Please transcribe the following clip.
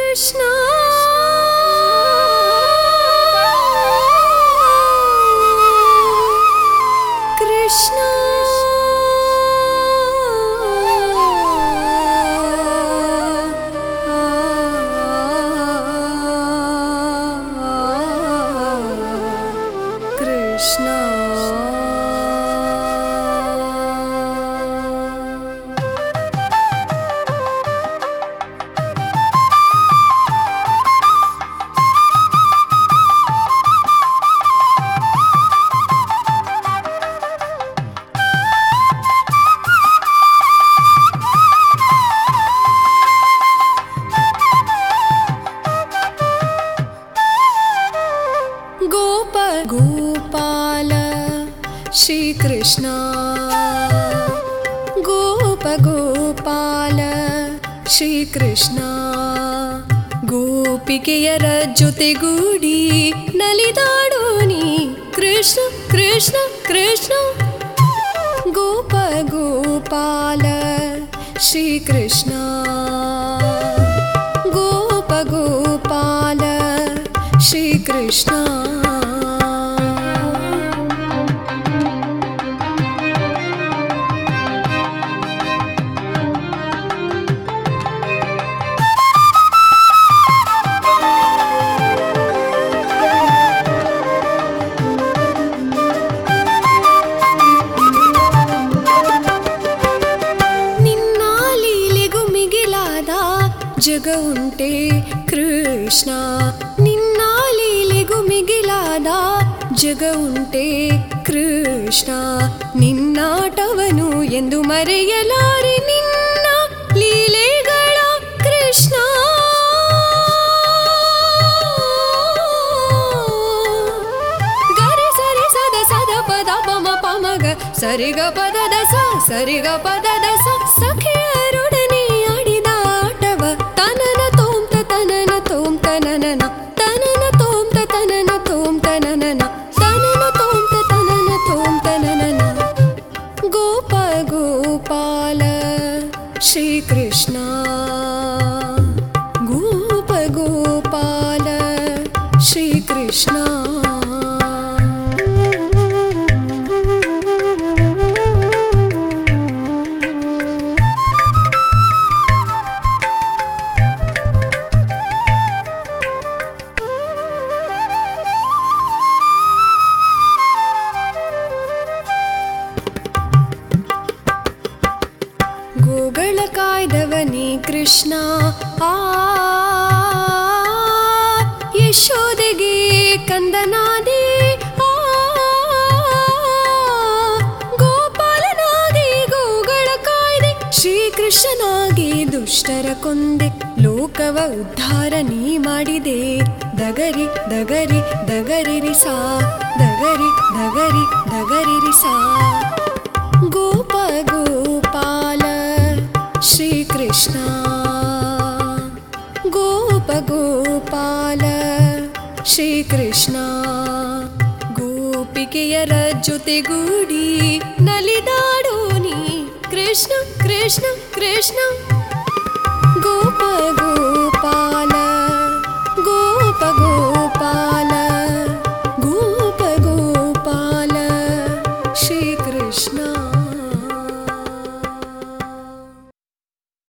ಕೃಷ್ಣ ಕೃಷ್ಣ ಕೃಷ್ಣ गोप गोपाल श्री कृष्ण गोप गोपाल श्री कृष्ण ಗೋಪಿಕೆಯರ ಜೊತೆಗೂಡಿ ನಲಿದಾಡೋನಿ ಕೃಷ್ಣ ಕೃಷ್ಣ ಕೃಷ್ಣ ಗೋಪ ಗೋಪಾಲ ಶ್ರೀ ಕೃಷ್ಣ ಗೋಪ ಗೋಪಾಲ ಶ್ರೀ ಕೃಷ್ಣ ಜಗ ಉಂಟೆ ಕೃಷ್ಣ ನಿನ್ನ ಲೀಲೆಗೂ ಮಿಗಿಲಾದ ಜಗ ಉಂಟೆ ಕೃಷ್ಣ ನಿನ್ನಾಟವನು ಎಂದು ಮರೆಯಲಾರೆ ನಿನ್ನ ಲೀಲೆಗಳ ಕೃಷ್ಣ ಗರಿ ಸರಿ ಸದ ಸದ ಪದ ಪಮ ಪಮಗ ಸರಿಗ ಪದದ ಸ ಸರಿಗ ಪದದ ಸ ಸಖಿಯರೊಡನೆ ಆಡಿದ ಆಟವ ತನನ ತೋಂತ ತನನ ತೋಂತ ನನನ ತನನ ತೋಂತ ತನನ ತೋಂತ ನನನ ತನನ ತೋಂತ ತನನ ತೋಂತ ನನನ ಗೋಪ ಗೋಪಾಲ ಶ್ರೀ ಕೃಷ್ಣ ಗೋಪ ಗೋಪಾಲ ಶ್ರೀ ಕೃಷ್ಣ ಗೋಗಳ ಕಾಯ್ದವನೇ ಕೃಷ್ಣ ಆ ಯಶೋದೆಗೆ ಕಂದನಾದೆ ಆ ಗೋಪಾಲನಾಗಿ ಗೋಗಳ ಕಾಯ್ದೆ ಶ್ರೀಕೃಷ್ಣನಾಗಿ ದುಷ್ಟರ ಕೊಂದೆ ಲೋಕವ ಉದ್ಧಾರ ನೀ ಮಾಡಿದೆ ದಗರಿ ದಗರಿ ದಗರಿರಿಸಾ ದಗರಿ ದಗರಿ ದಗರಿರಿಸಾ ಗೋಪ ಗೋಪಾಲ ಶ್ರೀ ಕೃಷ್ಣ ಗೋಪ ಗೋಪಾಲ ಶ್ರೀ ಕೃಷ್ಣ ಗೋಪಿಕೆಯರ ಜೊತೆಗೂಡಿ ನಲಿದಾಡೋನಿ ಕೃಷ್ಣ ಕೃಷ್ಣ ಕೃಷ್ಣ